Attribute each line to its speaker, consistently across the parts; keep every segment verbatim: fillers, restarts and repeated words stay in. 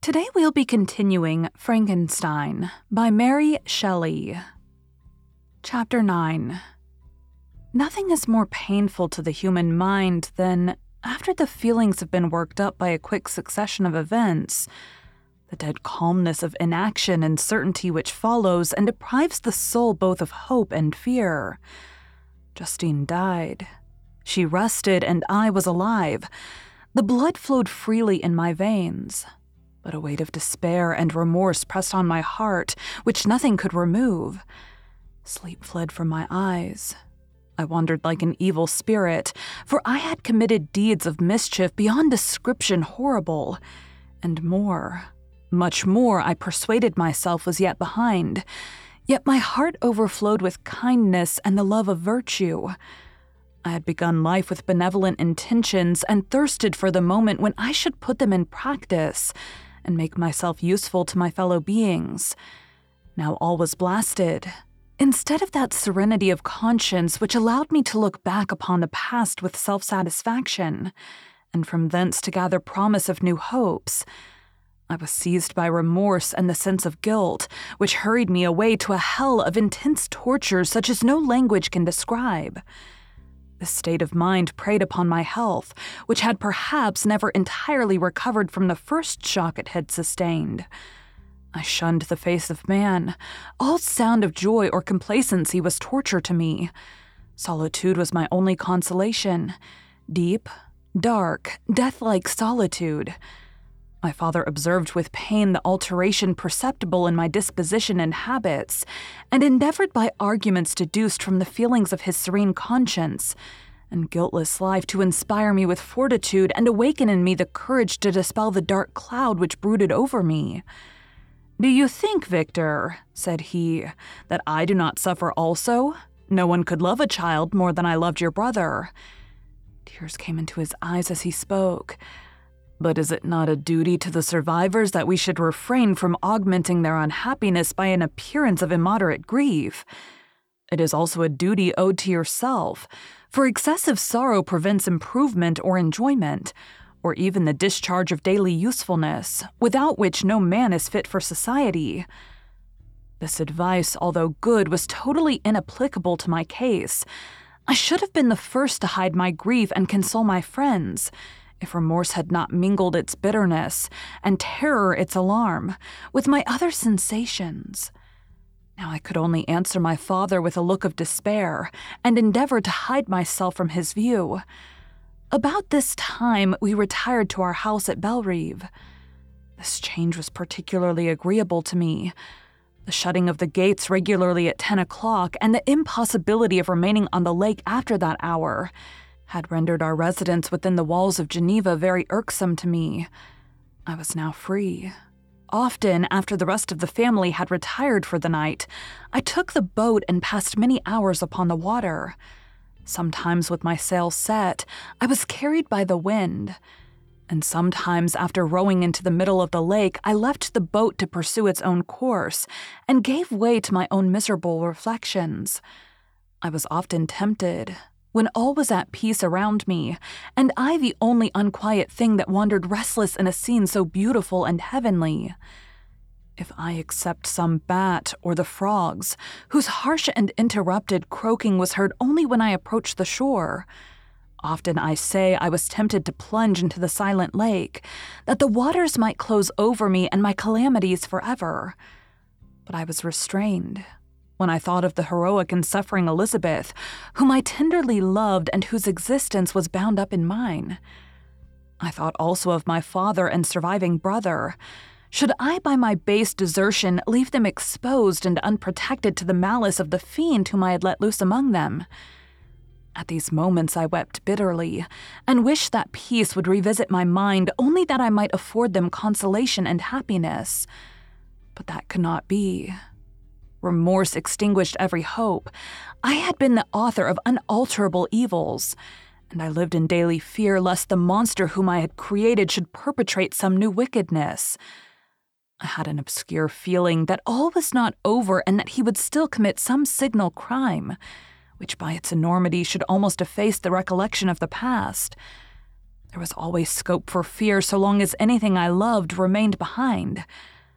Speaker 1: Today we'll be continuing Frankenstein by Mary Shelley. Chapter nine. Nothing is more painful to the human mind than, after the feelings have been worked up by a quick succession of events, the dead calmness of inaction and certainty which follows and deprives the soul both of hope and fear. Justine died. She rested, and I was alive. The blood flowed freely in my veins. But a weight of despair and remorse pressed on my heart, which nothing could remove. Sleep fled from my eyes. I wandered like an evil spirit, for I had committed deeds of mischief beyond description horrible. And more, much more, I persuaded myself was yet behind. Yet my heart overflowed with kindness and the love of virtue. I had begun life with benevolent intentions and thirsted for the moment when I should put them in practice and make myself useful to my fellow beings. Now all was blasted. Instead of that serenity of conscience which allowed me to look back upon the past with self-satisfaction, and from thence to gather promise of new hopes, I was seized by remorse and the sense of guilt, which hurried me away to a hell of intense torture such as no language can describe. This state of mind preyed upon my health, which had perhaps never entirely recovered from the first shock it had sustained. I shunned the face of man. All sound of joy or complacency was torture to me. Solitude was my only consolation. Deep, dark, death-like solitude. My father observed with pain the alteration perceptible in my disposition and habits, and endeavored by arguments deduced from the feelings of his serene conscience and guiltless life to inspire me with fortitude and awaken in me the courage to dispel the dark cloud which brooded over me. "Do you think, Victor," said he, "that I do not suffer also? No one could love a child more than I loved your brother." Tears came into his eyes as he spoke. "But is it not a duty to the survivors that we should refrain from augmenting their unhappiness by an appearance of immoderate grief? It is also a duty owed to yourself, for excessive sorrow prevents improvement or enjoyment, or even the discharge of daily usefulness, without which no man is fit for society." This advice, although good, was totally inapplicable to my case. I should have been the first to hide my grief and console my friends, if remorse had not mingled its bitterness, and terror its alarm, with my other sensations. Now I could only answer my father with a look of despair, and endeavor to hide myself from his view. About this time we retired to our house at Bellerive. This change was particularly agreeable to me. The shutting of the gates regularly at ten o'clock, and the impossibility of remaining on the lake after that hour, had rendered our residence within the walls of Geneva very irksome to me. I was now free. Often, after the rest of the family had retired for the night, I took the boat and passed many hours upon the water. Sometimes with my sails set, I was carried by the wind, and sometimes after rowing into the middle of the lake, I left the boat to pursue its own course, and gave way to my own miserable reflections. I was often tempted, when all was at peace around me, and I the only unquiet thing that wandered restless in a scene so beautiful and heavenly. If I except some bat or the frogs, whose harsh and interrupted croaking was heard only when I approached the shore, often I say I was tempted to plunge into the silent lake, that the waters might close over me and my calamities forever. But I was restrained when I thought of the heroic and suffering Elizabeth, whom I tenderly loved and whose existence was bound up in mine. I thought also of my father and surviving brother. Should I by my base desertion leave them exposed and unprotected to the malice of the fiend whom I had let loose among them? At these moments I wept bitterly, and wished that peace would revisit my mind only that I might afford them consolation and happiness. But that could not be. Remorse extinguished every hope. I had been the author of unalterable evils, and I lived in daily fear lest the monster whom I had created should perpetrate some new wickedness. I had an obscure feeling that all was not over and that he would still commit some signal crime, which by its enormity should almost efface the recollection of the past. There was always scope for fear so long as anything I loved remained behind.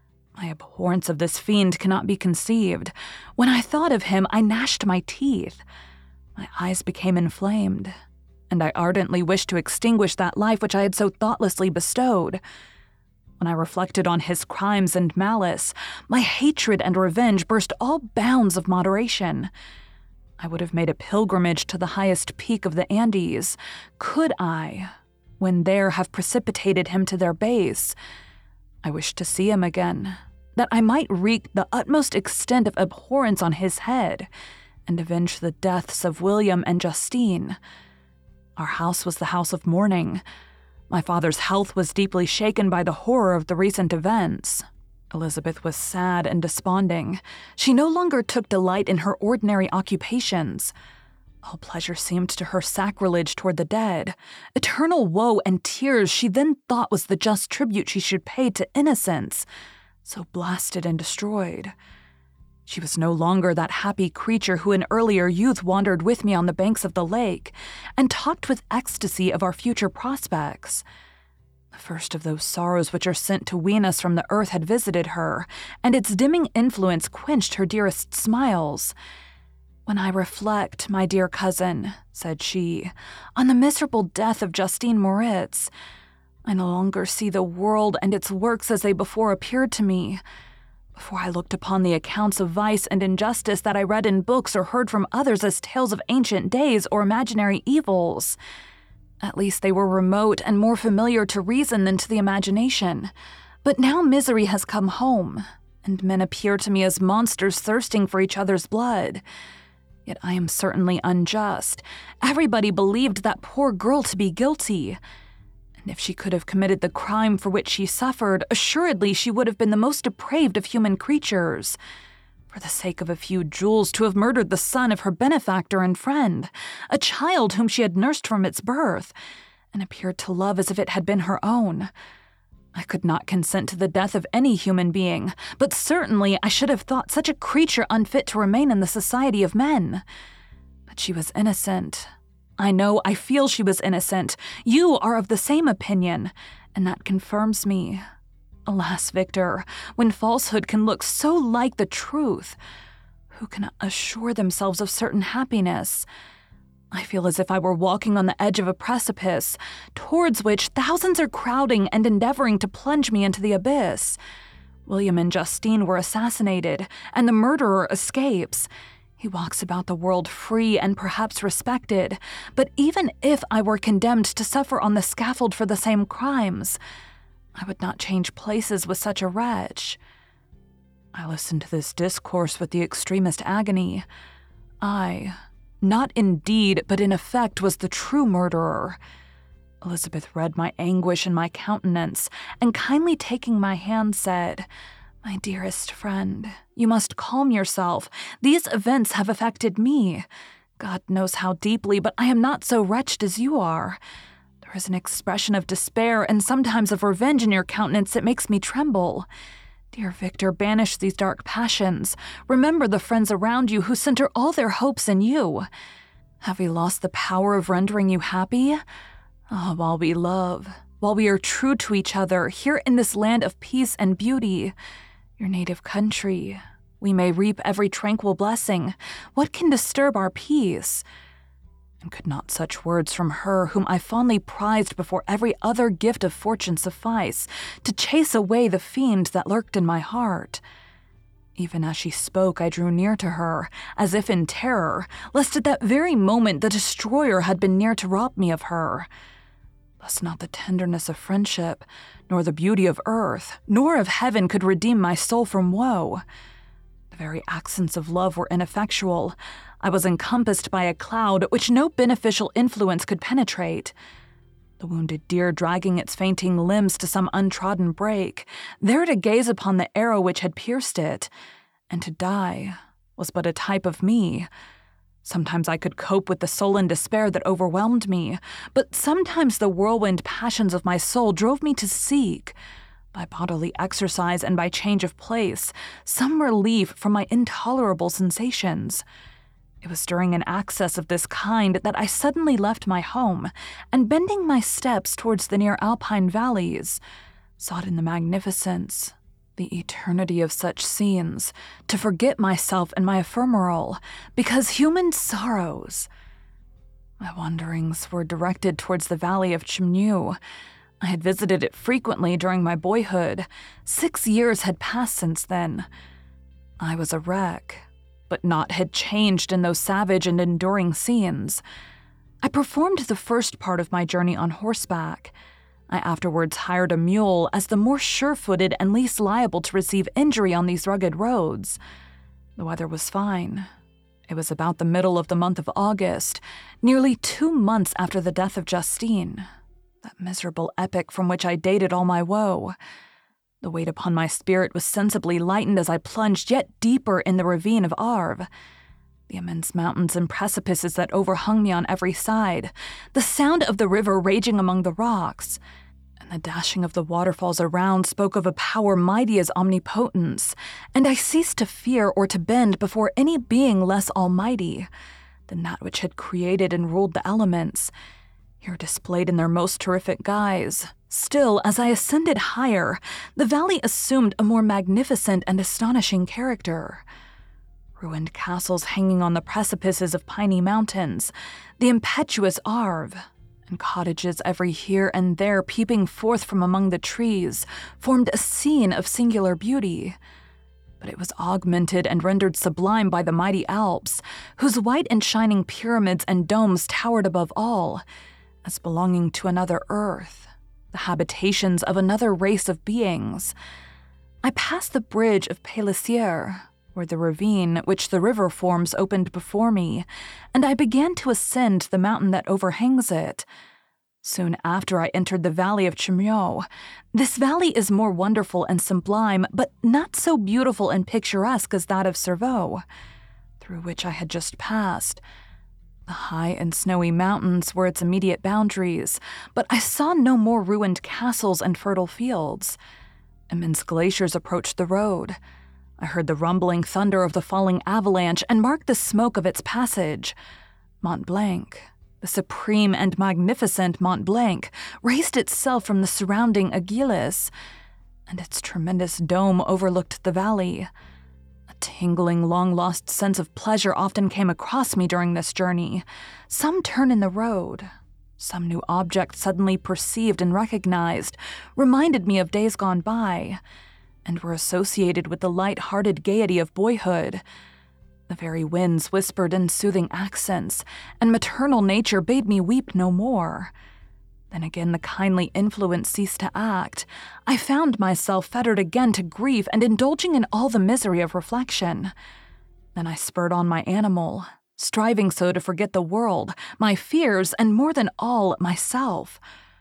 Speaker 1: My abhorrence of this fiend cannot be conceived. When I thought of him, I gnashed my teeth. My eyes became inflamed, and I ardently wished to extinguish that life which I had so thoughtlessly bestowed. When I reflected on his crimes and malice, my hatred and revenge burst all bounds of moderation. I would have made a pilgrimage to the highest peak of the Andes, could I, when there, have precipitated him to their base. I wished to see him again, that I might wreak the utmost extent of abhorrence on his head, and avenge the deaths of William and Justine. Our house was the house of mourning. My father's health was deeply shaken by the horror of the recent events. Elizabeth was sad and desponding. She no longer took delight in her ordinary occupations. All pleasure seemed to her sacrilege toward the dead. Eternal woe and tears she then thought was the just tribute she should pay to innocence, so blasted and destroyed. She was no longer that happy creature who in earlier youth wandered with me on the banks of the lake and talked with ecstasy of our future prospects. The first of those sorrows which are sent to wean us from the earth had visited her, and its dimming influence quenched her dearest smiles. "When I reflect, my dear cousin," said she, "on the miserable death of Justine Moritz, I no longer see the world and its works as they before appeared to me. Before I looked upon the accounts of vice and injustice that I read in books or heard from others as tales of ancient days or imaginary evils. At least they were remote and more familiar to reason than to the imagination. But now misery has come home, and men appear to me as monsters thirsting for each other's blood. Yet I am certainly unjust. Everybody believed that poor girl to be guilty. And if she could have committed the crime for which she suffered, assuredly she would have been the most depraved of human creatures. For the sake of a few jewels, to have murdered the son of her benefactor and friend, a child whom she had nursed from its birth, and appeared to love as if it had been her own. I could not consent to the death of any human being, but certainly I should have thought such a creature unfit to remain in the society of men. But she was innocent. I know, I feel she was innocent. You are of the same opinion, and that confirms me. Alas, Victor, when falsehood can look so like the truth, who can assure themselves of certain happiness? I feel as if I were walking on the edge of a precipice, towards which thousands are crowding and endeavoring to plunge me into the abyss. William and Justine were assassinated, and the murderer escapes. He walks about the world free and perhaps respected, but even if I were condemned to suffer on the scaffold for the same crimes, I would not change places with such a wretch. I listened to this discourse with the extremest agony. I, not in deed, but in effect, was the true murderer. Elizabeth read my anguish in my countenance, and kindly taking my hand said, "My dearest friend, you must calm yourself. These events have affected me. God knows how deeply, but I am not so wretched as you are. There is an expression of despair and sometimes of revenge in your countenance that makes me tremble. Dear Victor, banish these dark passions. Remember the friends around you who center all their hopes in you. Have we lost the power of rendering you happy? Ah, while we love, while we are true to each other, here in this land of peace and beauty, your native country, we may reap every tranquil blessing. What can disturb our peace?" And could not such words from her, whom I fondly prized before every other gift of fortune, suffice to chase away the fiend that lurked in my heart? Even as she spoke, I drew near to her, as if in terror, lest at that very moment the destroyer had been near to rob me of her. Thus not the tenderness of friendship, nor the beauty of earth, nor of heaven could redeem my soul from woe. The very accents of love were ineffectual. I was encompassed by a cloud which no beneficial influence could penetrate. The wounded deer dragging its fainting limbs to some untrodden brake, there to gaze upon the arrow which had pierced it, and to die was but a type of me. Sometimes I could cope with the sullen despair that overwhelmed me, but sometimes the whirlwind passions of my soul drove me to seek, by bodily exercise and by change of place, some relief from my intolerable sensations. It was during an access of this kind that I suddenly left my home and, bending my steps towards the near alpine valleys, sought in the magnificence, the eternity of such scenes, to forget myself and my ephemeral, because human sorrows. My wanderings were directed towards the valley of Chimneu. I had visited it frequently during my boyhood. Six years had passed since then. I was a wreck, but naught had changed in those savage and enduring scenes. I performed the first part of my journey on horseback. I afterwards hired a mule as the more sure-footed and least liable to receive injury on these rugged roads. The weather was fine. It was about the middle of the month of August, nearly two months after the death of Justine, that miserable epoch from which I dated all my woe. The weight upon my spirit was sensibly lightened as I plunged yet deeper in the ravine of Arve. The immense mountains and precipices that overhung me on every side, the sound of the river raging among the rocks, and the dashing of the waterfalls around spoke of a power mighty as omnipotence, and I ceased to fear or to bend before any being less almighty than that which had created and ruled the elements, here displayed in their most terrific guise. Still, as I ascended higher, the valley assumed a more magnificent and astonishing character. Ruined castles hanging on the precipices of piny mountains, the impetuous Arve, and cottages every here and there peeping forth from among the trees, formed a scene of singular beauty. But it was augmented and rendered sublime by the mighty Alps, whose white and shining pyramids and domes towered above all, as belonging to another earth, the habitations of another race of beings. I passed the bridge of Pélissier, where the ravine which the river forms opened before me, and I began to ascend the mountain that overhangs it. Soon after I entered the valley of Chimneu. This valley is more wonderful and sublime, but not so beautiful and picturesque as that of Cervaux, through which I had just passed. The high and snowy mountains were its immediate boundaries, but I saw no more ruined castles and fertile fields. Immense glaciers approached the road. I heard the rumbling thunder of the falling avalanche and marked the smoke of its passage. Mont Blanc, the supreme and magnificent Mont Blanc, raised itself from the surrounding Aiguilles, and its tremendous dome overlooked the valley. A tingling, long-lost sense of pleasure often came across me during this journey. Some turn in the road, some new object suddenly perceived and recognized, reminded me of days gone by, and were associated with the light-hearted gaiety of boyhood. The very winds whispered in soothing accents, and maternal nature bade me weep no more. Then again the kindly influence ceased to act. I found myself fettered again to grief and indulging in all the misery of reflection. Then I spurred on my animal, striving so to forget the world, my fears, and more than all, myself.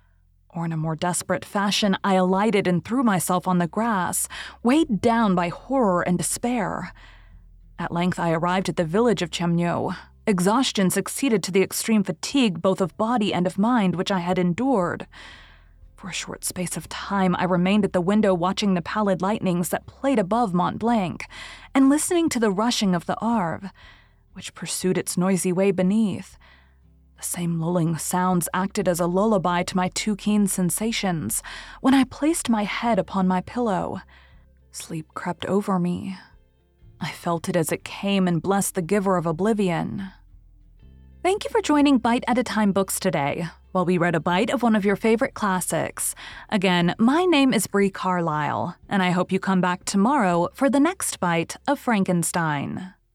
Speaker 1: Or in a more desperate fashion, I alighted and threw myself on the grass, weighed down by horror and despair. At length I arrived at the village of Chimneu. Exhaustion succeeded to the extreme fatigue both of body and of mind which I had endured. For a short space of time I remained at the window watching the pallid lightnings that played above Mont Blanc, and listening to the rushing of the Arve, which pursued its noisy way beneath. The same lulling sounds acted as a lullaby to my too keen sensations when I placed my head upon my pillow. Sleep crept over me. I felt it as it came and blessed the giver of oblivion. Thank you for joining Bite at a Time Books today, while we read a bite of one of your favorite classics. Again, my name is Bree Carlisle, and I hope you come back tomorrow for the next bite of Frankenstein.